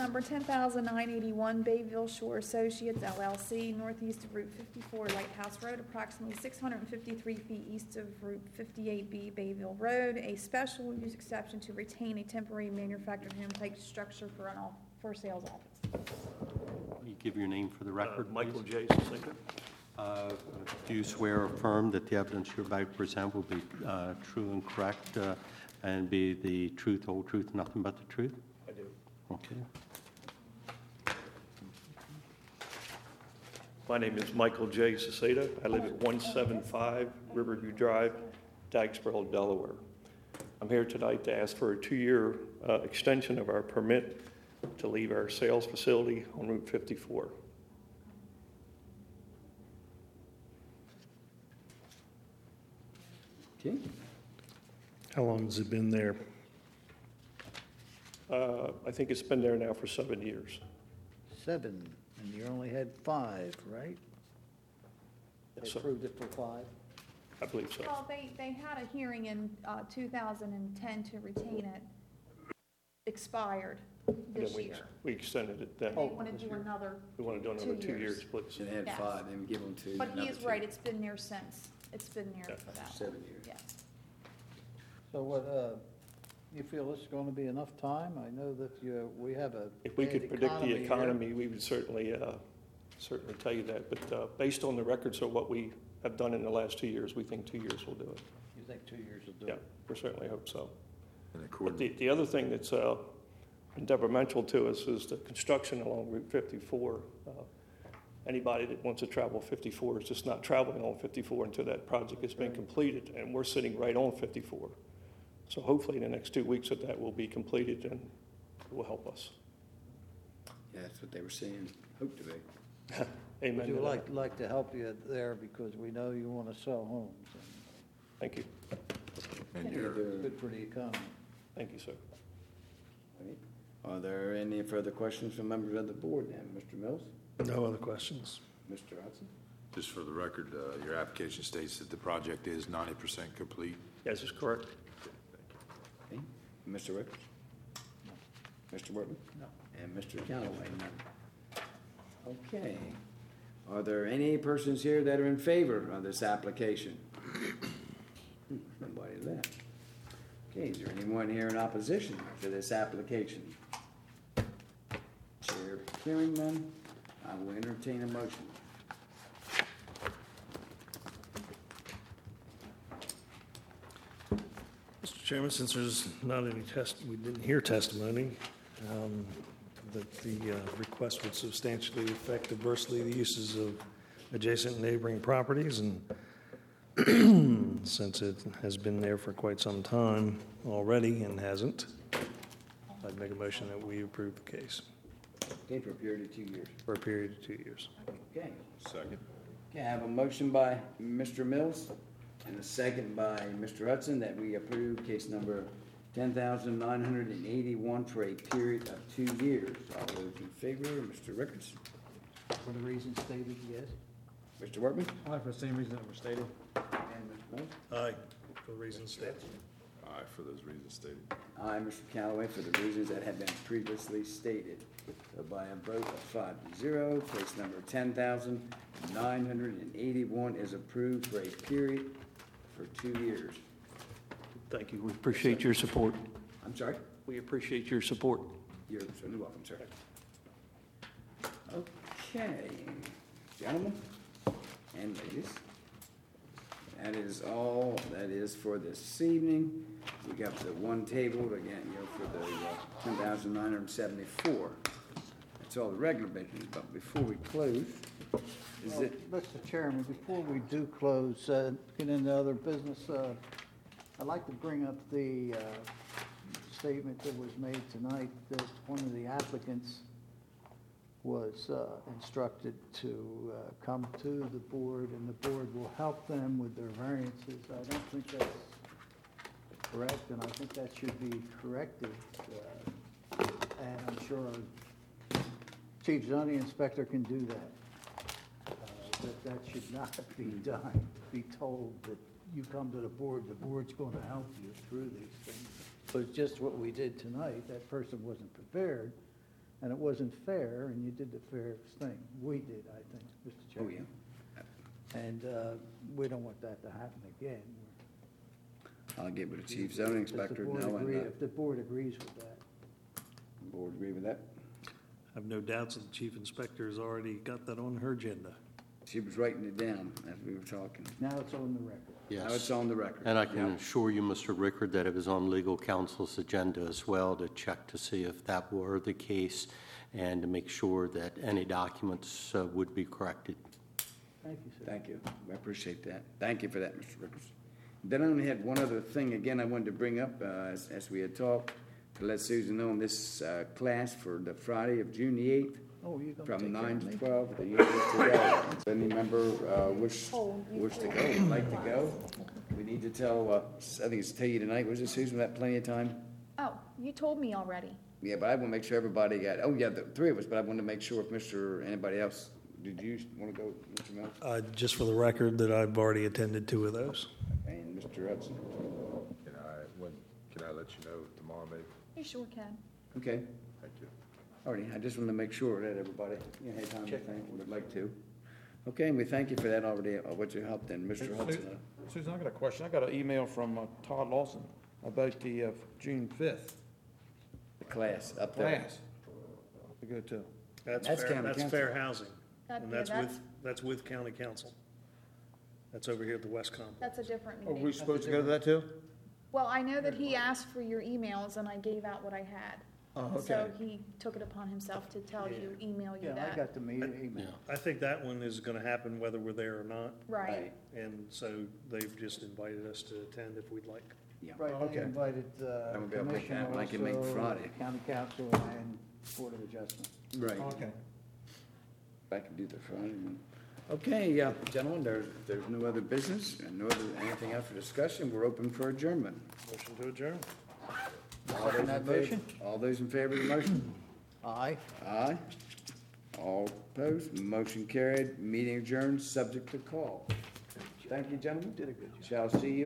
number 10,981, Bayville Shore Associates LLC, northeast of Route 54, Lighthouse Road, approximately 653 feet east of Route 58B, Bayville Road. A special use exception to retain a temporary manufactured home-type structure for sales office. You give your name for the record, Michael please. J. Siseka. Do you swear or affirm that the evidence you're about to present will be true and correct and be the truth, whole truth, nothing but the truth? I do. Okay. My name is Michael J. Siseka. I live at 175 Riverview Drive, Dykesboro, Delaware. I'm here tonight to ask for a 2-year extension of our permit to leave our sales facility on Route 54. Okay. How long has it been there? I think it's been there now for 7 years. 7, and you only had 5, right? They Yes, sir. approved it for 5? I believe so. Well, they had a hearing in 2010 to retain it. Expired this Then year. we extended it then. They want to do another. We want to do another 2 years, 2 please. Should have Yes. 5, then give them 2. But he another is 2. right, it's been there since. It's been there Yeah. for that. 7 years. Yes. So what, you feel this is going to be enough time? I know that we have a If we could bad predict the here. economy, we would certainly tell you that. But based on the records of what we have done in the last 2 years, we think 2 years will do it. You think 2 years will do Yeah, it? we certainly hope so. And But according, the other thing that's been detrimental to us is the construction along Route 54. Anybody that wants to travel 54 is just not traveling on 54 until that project has been completed, and we're sitting right on 54. So hopefully in the next 2 weeks that will be completed, and it will help us. Yeah, that's what they were saying. Hope to be. Amen Would to you that. like to help you there because we know you want to sell homes. Thank you. and And you're, it's good for the economy. Thank you, sir. Right. Are there any further questions from members of the board then? Mr. Mills? No other questions? Mr. Hudson? just for the record, your application states that the project is 90% complete. Yes, that's correct. Okay. Mr. Ricketts? Mr. Wortman? No. And Mr. Callaway? None. Okay. Are there any persons here that are in favor of this application? Nobody left. Okay, is there anyone here in opposition to this application? Chair hearing none, I will entertain a motion. Mr. Chairman, since there's not any we didn't hear testimony, that the request would substantially affect adversely the uses of adjacent neighboring properties, and since it has been there for quite some time already and hasn't, I'd make a motion that we approve the case Okay, for a period of 2 years. for a period of 2 years. Okay. Second. Okay, I have a motion by Mr. Mills and a second by Mr. Hudson that we approve case number 10,981 for a period of 2 years. All those in favor, Mr. Ricketts, For the reasons stated, yes? Mr. Wortman, Aye, for the same reason that were stated. and Mr. Mills. Aye, for the reasons stated. Aye, for those reasons stated. Aye, Mr. Callaway, for the reasons that have been previously stated. So by a vote of 5-0, case number 10,981 is approved for a period for 2 years. Thank you. We appreciate your support. I'm sorry? We appreciate your support. You're certainly welcome, sir. Okay, gentlemen and ladies, that is all that is for this evening. We got the one tabled again, for the 10,974. That's all the regular business, but before we close, is it, Mr. Chairman, before we do close, get into other business, I'd like to bring up the statement that was made tonight that one of the applicants was instructed to come to the board, and the board will help them with their variances. I don't think that's correct, and I think that should be corrected. And I'm sure our chief zoning inspector can do that. That should not be done. Be told that you come to the board's going to help you through these things. But it's just what we did tonight. That person wasn't prepared, and it wasn't fair, and you did the fairest thing. We did, I think, Mr. Oh, Chairman. yeah. And we don't want that to happen again. I'll get with the chief zoning Does the inspector board now, agree- and If the board agrees with that. board agree with that? I have no doubts that the chief inspector has already got that on her agenda. She was writing it down as we were talking. Now it's on the record. Now it's Yes. on the record. And I can Yep. assure you, Mr. Rickard, that it was on legal counsel's agenda as well to check to see if that were the case and to make sure that any documents would be corrected. Thank you, sir. Thank you. I appreciate that. Thank you for that, Mr. Rickers. Then I only had one other thing, again, I wanted to bring up, as we had talked, to let Susan know on this class for the Friday of June the 8th, Oh, you're gonna from take care 9 of to me? 12 at the University of Delaware. If any member wish to go, would like to go, we need to tell, I think it's tell you tonight, was it, Susan, we have plenty of time? Oh, you told me already. Yeah, but I want to make sure everybody got, oh, yeah, the three of us, but I wanted to make sure if anybody else, did you want to go, Mr. Mills? Just for the record, that I've already attended 2 of those. And Mr. Hudson? Can I let you know tomorrow, maybe? You sure can. Okay. Thank you. Alrighty, I just wanted to make sure that everybody, had time to think, would like to. Okay, and we thank you for that already, what you helped in, Mr. Hudson. Susan, I got a question. I got an email from Todd Lawson about the June 5th The class up there. class. We go to. That's county That's council. fair housing. That- And yeah, that's with county council. That's over here at the West Complex. That's a different Are we meeting. supposed to go to that too? Well, I know that he asked for your emails and I gave out what I had. Oh, So okay. he took it upon himself to tell you, email you Yeah, I that. got the email. I think that one is going to happen whether we're there or not. Right. And so they've just invited us to attend if we'd like. Yeah. Right, they Okay. invited I'm gonna be able to make commission that, I can make also, Friday. county council, and board of adjustment. Right. Okay. I can do the Friday. Okay, gentlemen, there's no other business and no other, anything else for discussion. We're open for adjournment. Motion to adjourn. All those in that favor- motion? All those in favor of the motion? Aye. Aye. All opposed? Motion carried. Meeting adjourned, subject to call. Thank you, gentlemen. Did a good job. Shall see you.